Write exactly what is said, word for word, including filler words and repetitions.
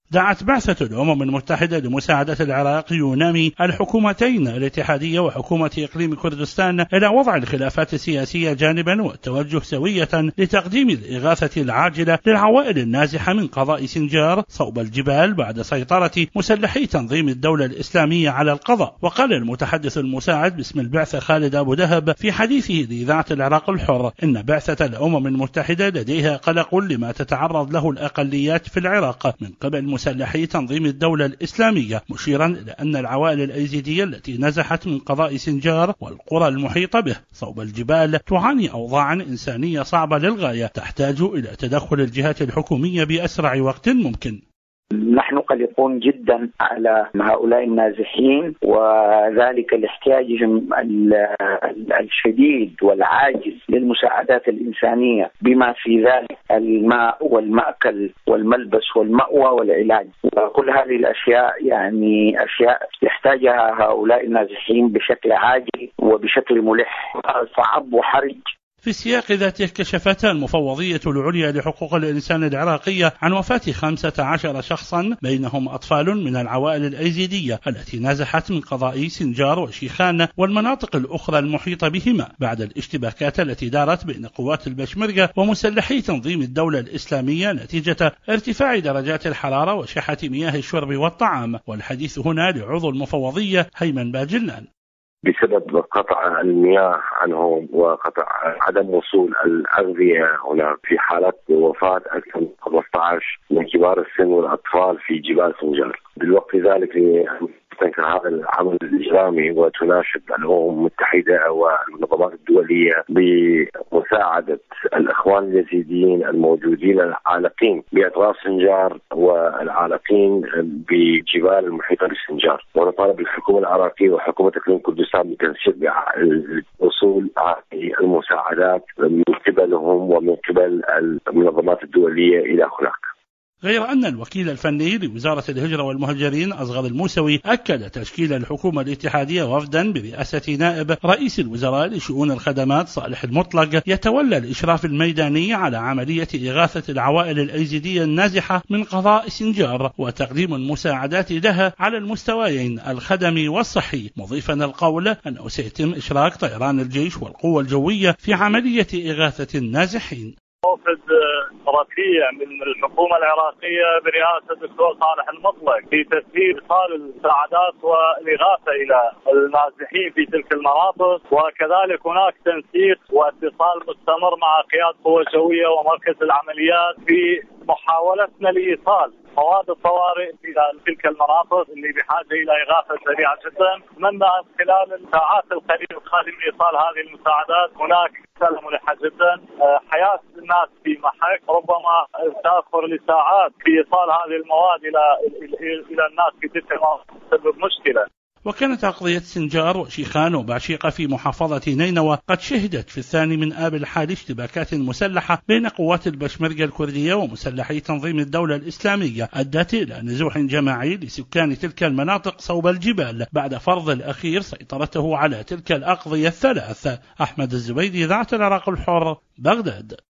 دعت بعثة الأمم المتحدة لمساعدة العراق يونامي الحكومتين الاتحادية وحكومة إقليم كردستان إلى وضع الخلافات السياسية جانبا والتوجه سوية لتقديم الإغاثة العاجلة للعوائل النازحة من قضاء سنجار صوب الجبال بعد سيطرة مسلحي تنظيم الدولة الإسلامية على القضاء. وقال المتحدث المساعد باسم البعثة خالد أبو دهب في حديثه لإذاعة العراق الحر إن بعثة الأمم المتحدة لديها قلق لما تتعرض له الأقليات في العراق من قبل مسلحي تنظيم الدولة الإسلامية، مشيرا إلى أن العوائل الأيزيدية التي نزحت من قضاء سنجار والقرى المحيطة به صوب الجبال تعاني أوضاعا إنسانية صعبة للغاية تحتاج إلى تدخل الجهات الحكومية بأسرع وقت ممكن. نحن قلقون جدا على هؤلاء النازحين، وذلك لاحتياجهم الشديد والعاجز للمساعدات الإنسانية بما في ذلك الماء والمأكل والملبس والمأوى والعلاج، وكل هذه الأشياء يعني أشياء يحتاجها هؤلاء النازحين بشكل عاجل وبشكل ملح صعب وحرج. في السياق ذاته كشفت المفوضية العليا لحقوق الإنسان العراقية عن وفاة خمسة عشر شخصا بينهم أطفال من العوائل الأيزيدية التي نزحت من قضاء سنجار وشيخان والمناطق الأخرى المحيطة بهما بعد الاشتباكات التي دارت بين قوات البشمركة ومسلحي تنظيم الدولة الإسلامية نتيجة ارتفاع درجات الحرارة وشحة مياه الشرب والطعام. والحديث هنا لعضو المفوضية هيمن باجلان. بسبب قطع المياه عنهم وقطع عدم وصول الأغذية هنا في حالة وفاة أكثر من خمسة عشر من كبار السن والأطفال في جبال سنجار. بالوقت ذلك تنكر هذا العمل الإجرامي وتناشد الأمم المتحدة والمنظمات الدولية بمساعدة الإخوان اليزيديين الموجودين العالقين بأطراف سنجار والعالقين بجبال المحيطة بسنجار، ونطالب الحكومة العراقية وحكومة إقليم كردستان بتنسيق وصول هذه المساعدات من قبلهم ومن قبل المنظمات الدولية إلى هناك. غير أن الوكيل الفني لوزارة الهجرة والمهاجرين أصغر الموسوي أكد تشكيل الحكومة الاتحادية وفدا برئاسة نائب رئيس الوزراء لشؤون الخدمات صالح المطلق يتولى الإشراف الميداني على عملية إغاثة العوائل الأيزيدية النازحة من قضاء سنجار وتقديم المساعدات لها على المستويين الخدمي والصحي، مضيفا القول أنه سيتم إشراك طيران الجيش والقوة الجوية في عملية إغاثة النازحين. موفد رفيع من الحكومة العراقية برئاسة الدكتور صالح المطلق في تسهيل إيصال المساعدات والإغاثة إلى النازحين في تلك المناطق، وكذلك هناك تنسيق واتصال مستمر مع قيادة القوى الجوية ومركز العمليات في محاولتنا لإيصال مواد الطوارئ إلى تلك المناطق اللي بحاجة إلى إغاثة سريعة جدا. نتمنى خلال الساعات القليلة القادمة إيصال هذه المساعدات. هناك مسألة ملحة جدا، حياة الناس في محك، ربما تأخر لساعات في إيصال هذه المواد إلى إلى الناس في تلك المناطق تسبب مشكلة. وكانت أقضية سنجار وشيخان وبعشيقة في محافظة نينوى قد شهدت في الثاني من آب الحال اشتباكات مسلحة بين قوات البشمركة الكردية ومسلحي تنظيم الدولة الإسلامية أدت إلى نزوح جماعي لسكان تلك المناطق صوب الجبال بعد فرض الأخير سيطرته على تلك الأقضية الثلاث. أحمد الزبيدي، إذاعة العراق الحر، بغداد.